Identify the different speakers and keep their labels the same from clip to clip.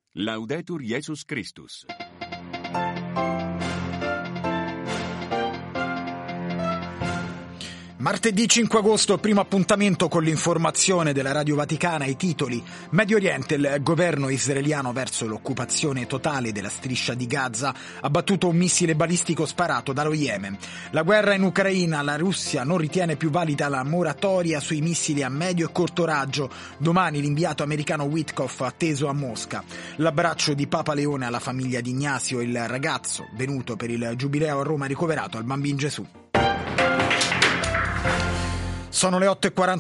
Speaker 1: Laudetur Jesus Christus.
Speaker 2: Martedì 5 agosto, primo appuntamento con l'informazione della Radio Vaticana. I titoli: Medio Oriente, il governo israeliano verso l'occupazione totale della striscia di Gaza, ha battuto un missile balistico sparato dallo Yemen. La guerra in Ucraina, la Russia non ritiene più valida la moratoria sui missili a medio e corto raggio. Domani l'inviato americano Witkoff atteso a Mosca. L'abbraccio di Papa Leone alla famiglia di Ignazio, il ragazzo venuto per il Giubileo a Roma ricoverato al Bambin Gesù. Sono le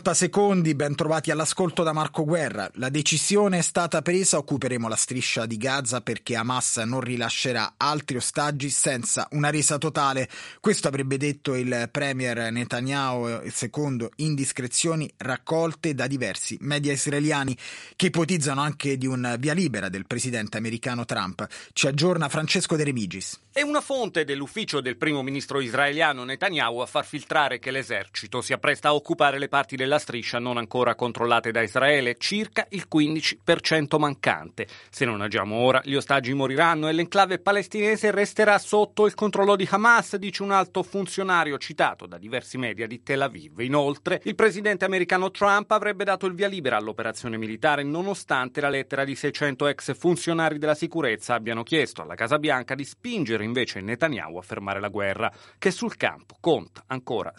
Speaker 2: 8:40, ben trovati all'ascolto da Marco Guerra. La decisione è stata presa, occuperemo la striscia di Gaza perché Hamas non rilascerà altri ostaggi senza una resa totale. Questo avrebbe detto il premier Netanyahu, secondo indiscrezioni raccolte da diversi media israeliani che ipotizzano anche di un via libera del presidente americano Trump. Ci aggiorna Francesco De Remigis.
Speaker 3: È una fonte dell'ufficio del primo ministro israeliano Netanyahu a far filtrare che l'esercito si appresta a occupare le parti della striscia non ancora controllate da Israele, circa il 15% mancante. Se non agiamo ora, gli ostaggi moriranno e l'enclave palestinese resterà sotto il controllo di Hamas, dice un alto funzionario citato da diversi media di Tel Aviv. Inoltre, il presidente americano Trump avrebbe dato il via libera all'operazione militare nonostante la lettera di 600 ex funzionari della sicurezza abbiano chiesto alla Casa Bianca di spingere invece Netanyahu a fermare la guerra, che sul campo conta ancora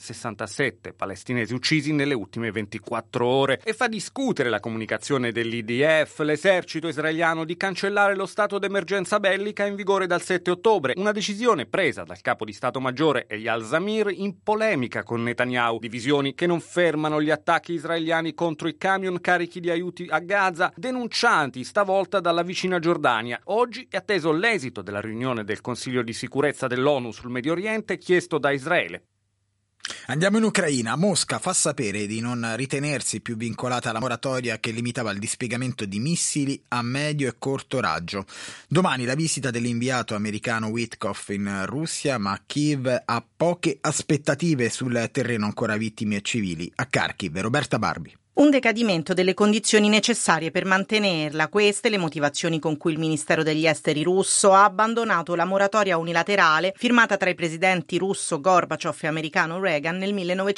Speaker 3: 67 palestinesi uccisi nelle ultime 24 ore e fa discutere la comunicazione dell'IDF, l'esercito israeliano, di cancellare lo stato d'emergenza bellica in vigore dal 7 ottobre, una decisione presa dal capo di Stato Maggiore Eyal Zamir in polemica con Netanyahu. Divisioni che non fermano gli attacchi israeliani contro i camion carichi di aiuti a Gaza, denunciati stavolta dalla vicina Giordania. Oggi è atteso l'esito della riunione del Consiglio di sicurezza dell'ONU sul Medio Oriente chiesto da Israele.
Speaker 2: Andiamo in Ucraina. Mosca fa sapere di non ritenersi più vincolata alla moratoria che limitava il dispiegamento di missili a medio e corto raggio. Domani la visita dell'inviato americano Witkoff in Russia, ma Kiev ha poche aspettative sul terreno, ancora vittime e civili. A Kharkiv, Roberta Barbi.
Speaker 4: Un decadimento delle condizioni necessarie per mantenerla. Queste le motivazioni con cui il Ministero degli Esteri russo ha abbandonato la moratoria unilaterale firmata tra i presidenti russo Gorbaciov e americano Reagan nel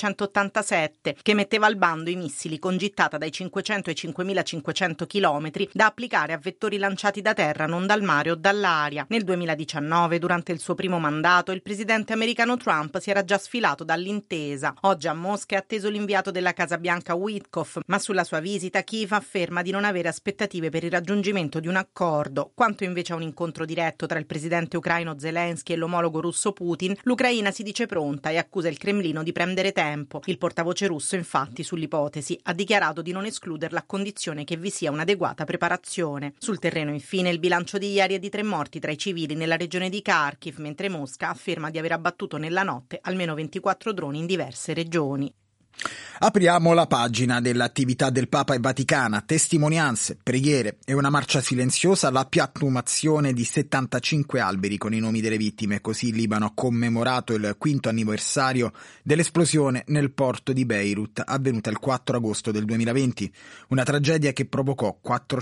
Speaker 4: 1987, che metteva al bando i missili con gittata dai 500 ai 5.500 chilometri da applicare a vettori lanciati da terra, non dal mare o dall'aria. Nel 2019, durante il suo primo mandato, il presidente americano Trump si era già sfilato dall'intesa. Oggi a Mosca è atteso l'inviato della Casa Bianca Witkoff, ma sulla sua visita Kiev afferma di non avere aspettative per il raggiungimento di un accordo. Quanto invece a un incontro diretto tra il presidente ucraino Zelensky e l'omologo russo Putin, l'Ucraina si dice pronta e accusa il Cremlino di prendere tempo. Il portavoce russo, infatti, sull'ipotesi ha dichiarato di non escluderla a condizione che vi sia un'adeguata preparazione. Sul terreno, infine, il bilancio di ieri è di 3 morti tra i civili nella regione di Kharkiv, mentre Mosca afferma di aver abbattuto nella notte almeno 24 droni in diverse regioni.
Speaker 2: Apriamo la pagina dell'attività del Papa e Vaticana, testimonianze, preghiere e una marcia silenziosa, la piattumazione di 75 alberi con i nomi delle vittime. Così il Libano ha commemorato il 5° anniversario dell'esplosione nel porto di Beirut avvenuta il 4 agosto del 2020, una tragedia che provocò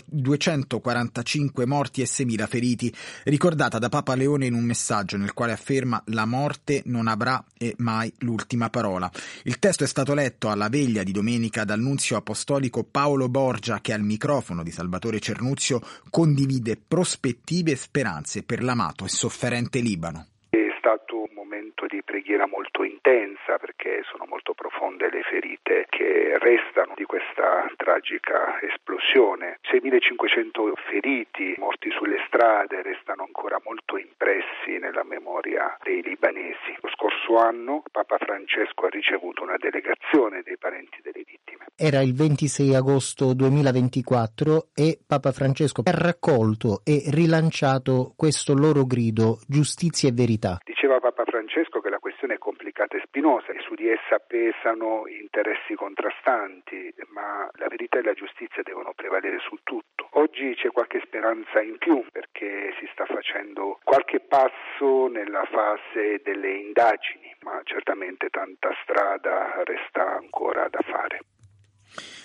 Speaker 2: 245 morti e 6.000 feriti, ricordata da Papa Leone in un messaggio nel quale afferma: la morte non avrà mai l'ultima parola. Il testo è stato letto alla veglia di domenica dal nunzio apostolico Paolo Borgia, che al microfono di Salvatore Cernuzio condivide prospettive e speranze per l'amato e sofferente Libano.
Speaker 5: È stato un momento di preghiera molto intensa perché sono molto profonde le ferite che restano di questa tragica esplosione. 6.500 feriti morti sulle strade restano ancora molto impressi nella memoria dei libanesi. Lo scorso anno Papa Francesco ha ricevuto una delegazione dei parenti delle vittime.
Speaker 6: Era il 26 agosto 2024 e Papa Francesco ha raccolto e rilanciato questo loro grido: giustizia e verità.
Speaker 5: Diceva Papa Francesco che la questione è complicata e spinosa e su di essa pesano interessi contrastanti, ma la verità e la giustizia devono prevalere su tutto. Oggi c'è qualche speranza in più perché si sta facendo qualche passo nella fase delle indagini, ma certamente tanta strada resta ancora da fare.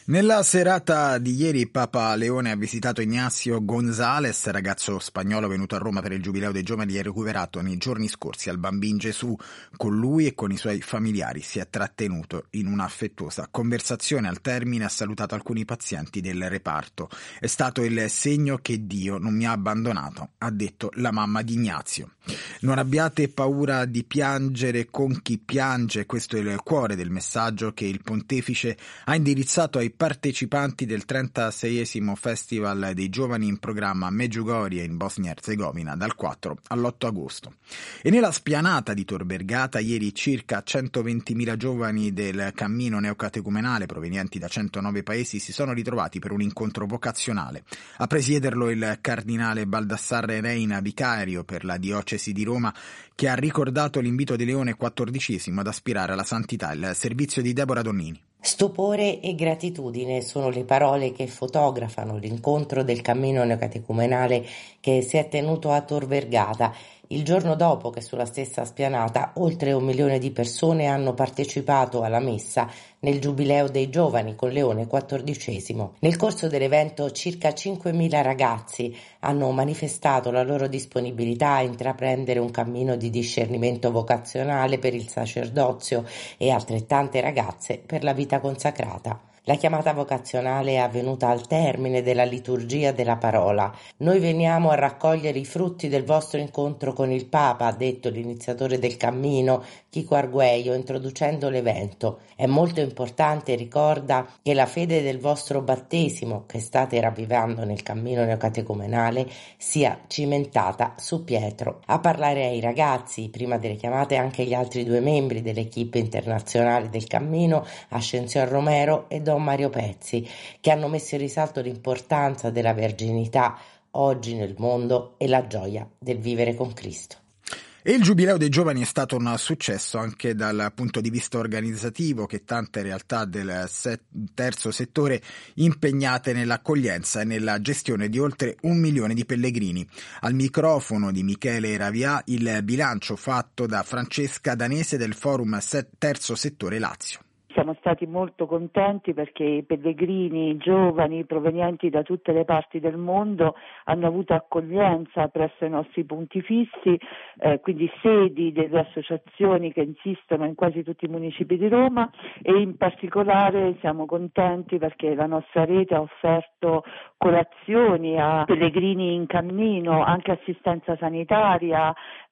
Speaker 2: Nella serata di ieri Papa Leone ha visitato Ignacio González, ragazzo spagnolo venuto a Roma per il Giubileo dei Giovani e recuperato nei giorni scorsi al Bambin Gesù. Con lui e con i suoi familiari si è trattenuto in un'affettuosa conversazione. Al termine ha salutato alcuni pazienti del reparto. È stato il segno che Dio non mi ha abbandonato, ha detto la mamma di Ignazio. Non abbiate paura di piangere con chi piange, questo è il cuore del messaggio che il pontefice ha indirizzato ai partecipanti del 36esimo Festival dei Giovani in programma a Medjugorje in Bosnia e Erzegovina dal 4 all'8 agosto. E nella spianata di Tor Vergata ieri circa 120.000 giovani del cammino neocatecumenale provenienti da 109 paesi si sono ritrovati per un incontro vocazionale. A presiederlo il cardinale Baldassarre Reina, vicario per la diocesi di Roma, che ha ricordato l'invito di Leone XIV ad aspirare alla santità. Il servizio di Deborah Donnini.
Speaker 7: Stupore e gratitudine sono le parole che fotografano l'incontro del cammino neocatecumenale che si è tenuto a Tor Vergata, il giorno dopo che sulla stessa spianata oltre 1 milione di persone hanno partecipato alla messa nel Giubileo dei Giovani con Leone XIV. Nel corso dell'evento circa 5.000 ragazzi hanno manifestato la loro disponibilità a intraprendere un cammino di discernimento vocazionale per il sacerdozio e altrettante ragazze per la vita consacrata. La chiamata vocazionale è avvenuta al termine della liturgia della parola. Noi veniamo a raccogliere i frutti del vostro incontro con il Papa, ha detto l'iniziatore del cammino, Chico Arguello, introducendo l'evento. È molto importante, ricorda, che la fede del vostro battesimo, che state ravvivando nel cammino neocatecumenale, sia cimentata su Pietro. A parlare ai ragazzi, prima delle chiamate, anche gli altri 2 membri dell'equipe internazionale del cammino, Ascensión Romero e Don Mario Pezzi, che hanno messo in risalto l'importanza della verginità oggi nel mondo e la gioia del vivere con Cristo.
Speaker 2: E il Giubileo dei Giovani è stato un successo anche dal punto di vista organizzativo, che tante realtà del terzo settore impegnate nell'accoglienza e nella gestione di oltre 1 milione di pellegrini. Al microfono di Michele Ravià il bilancio fatto da Francesca Danese del Forum Terzo Settore Lazio.
Speaker 8: Siamo stati molto contenti perché i pellegrini giovani provenienti da tutte le parti del mondo hanno avuto accoglienza presso i nostri punti fissi, quindi sedi delle associazioni che insistono in quasi tutti i municipi di Roma, e in particolare siamo contenti perché la nostra rete ha offerto colazioni a pellegrini in cammino, anche assistenza sanitaria,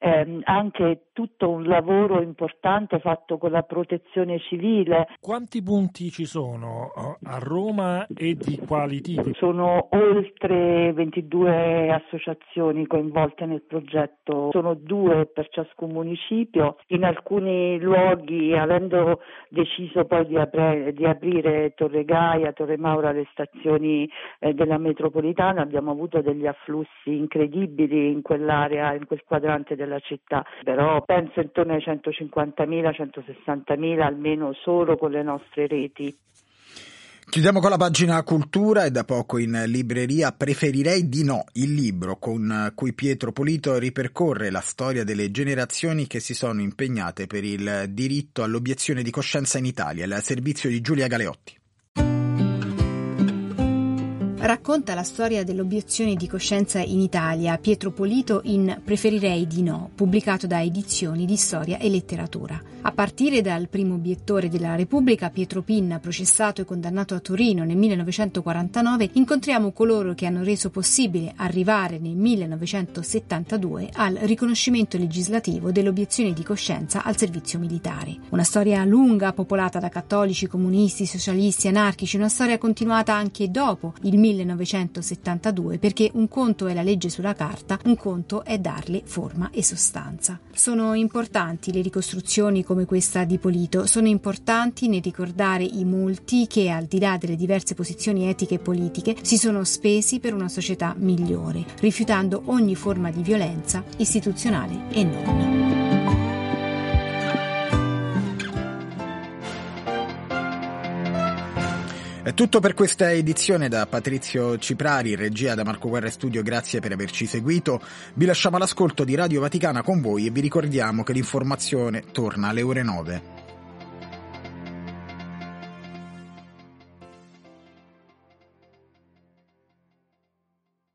Speaker 8: anche tutto un lavoro importante fatto con la protezione civile.
Speaker 9: Quanti punti ci sono a Roma e di quali tipi?
Speaker 8: Sono oltre 22 associazioni coinvolte nel progetto, sono 2 per ciascun municipio. In alcuni luoghi, avendo deciso poi di aprire Torre Gaia, Torre Maura, le stazioni della metropolitana, abbiamo avuto degli afflussi incredibili in quell'area, in quel quadrante della città, però penso intorno ai 150.000, 160.000 almeno solo con le nostre reti.
Speaker 2: Chiudiamo con la pagina cultura e da poco in libreria Preferirei di no, il libro con cui Pietro Polito ripercorre la storia delle generazioni che si sono impegnate per il diritto all'obiezione di coscienza in Italia, il servizio di Giulia Galeotti.
Speaker 10: Racconta la storia dell'obiezione di coscienza in Italia Pietro Polito in Preferirei di no, pubblicato da Edizioni di Storia e Letteratura. A partire dal primo obiettore della Repubblica, Pietro Pinna, processato e condannato a Torino nel 1949, incontriamo coloro che hanno reso possibile arrivare nel 1972 al riconoscimento legislativo dell'obiezione di coscienza al servizio militare. Una storia lunga, popolata da cattolici, comunisti, socialisti, anarchici, una storia continuata anche dopo il 1972, perché un conto è la legge sulla carta, un conto è darle forma e sostanza. Sono importanti le ricostruzioni come questa di Polito, sono importanti nel ricordare i molti che, al di là delle diverse posizioni etiche e politiche, si sono spesi per una società migliore, rifiutando ogni forma di violenza, istituzionale e non.
Speaker 2: È tutto per questa edizione. Da Patrizio Ciprari, regia, da Marco Guerra Studio, grazie per averci seguito. Vi lasciamo all'ascolto di Radio Vaticana con voi e vi ricordiamo che l'informazione torna alle ore 9.